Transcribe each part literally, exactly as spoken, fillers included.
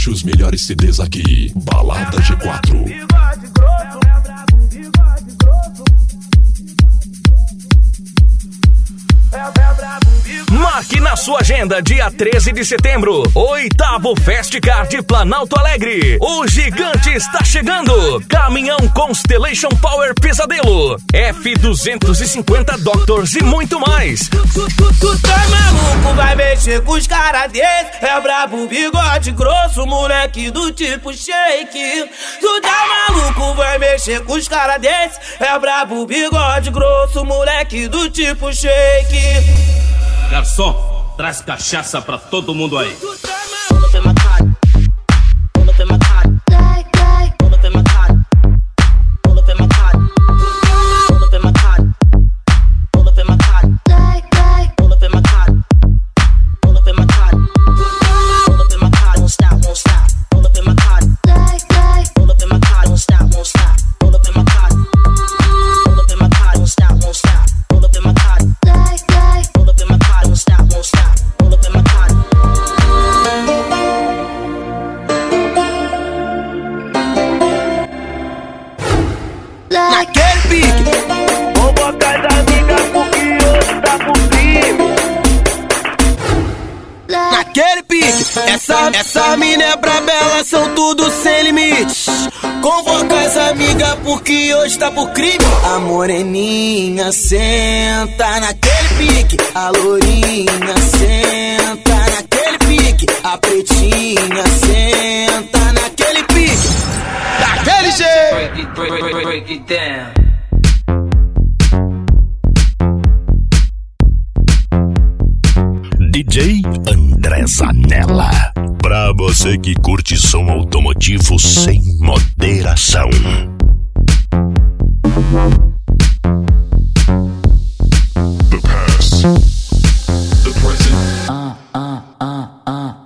Baixe os melhores C Ds aqui. Balada G quatro. Bigode grosso, é brabo, bigode grosso. É, é brabo, bigode. Marque na sua agenda, dia treze de setembro, oitavo Festcar de Planalto Alegre. O gigante está chegando. Caminhão Constellation Power Pesadelo, F duzentos e cinquenta Doctors e muito mais. Tu, tu, tu, tu tá maluco, vai mexer com os caras desse. É brabo, bigode grosso, moleque do tipo shake. Tu tá maluco, vai mexer com os caras desse. É brabo, bigode grosso, moleque do tipo shake. Garçom, traz cachaça pra todo mundo aí. Tu tá maluco. Naquele pique, vou botar as amigas porque hoje tá por crime. Naquele pique, essa, essa mina é braba, elas são tudo sem limites. Convoca as amigas porque hoje tá por crime. A moreninha senta naquele pique, a lourinha senta naquele pique, a pretinha senta naquele pique. Daquele jeito. Break it, break, break, break it down. D J André Zanella. Pra você que curte som automotivo sem moderação. The past, the present. Ah, ah, ah, ah.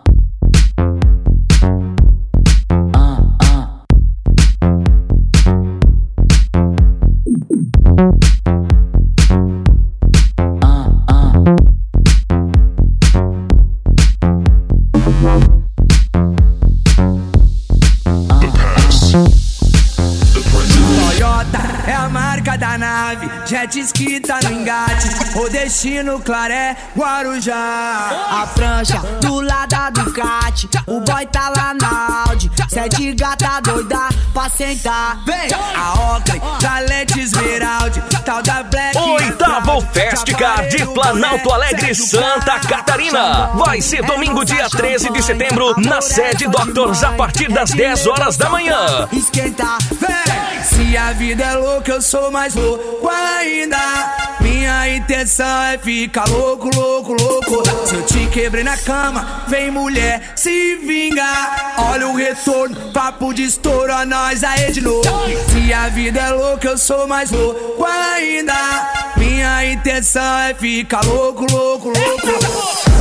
Jet ski tá no engate, o destino Claré, Guarujá. A prancha do lado da Ducati, o boy tá lá na Audi. Sete gata doida pra sentar. Vem! A Oakley, Galete Esmeralda, tal da Black. Oitavo Festcar de Planalto Alegre, Santa Catarina. Vai ser domingo, dia treze de setembro, na sede Doctors, a partir das dez horas da manhã. Esquentar, vem! Se a vida é louca, eu sou mais louco ainda. Minha intenção é ficar louco, louco, louco. Se eu te quebrei na cama, vem mulher, se vinga. Olha o retorno, papo de estouro, a nós aí de novo. Se a vida é louca, eu sou mais louco ainda. Minha intenção é ficar louco, louco, louco.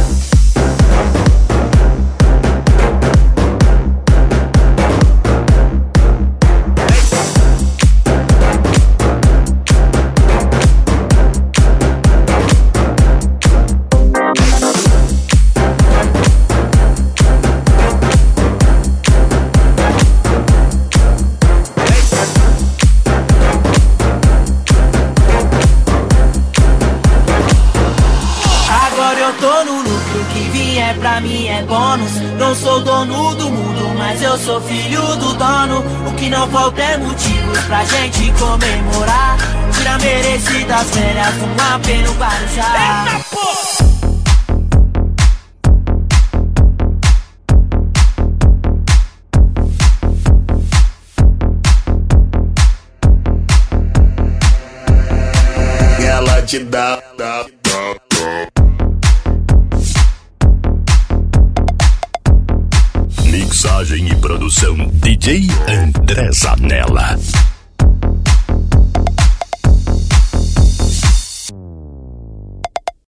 Pra mim é bônus, não sou dono do mundo, mas eu sou filho do dono. O que não falta é motivos pra gente comemorar. Tira merecidas férias, um apelo para o chá. Eita, porra! Ela te dá, dá, dá. Mixagem e produção D J André Zanella.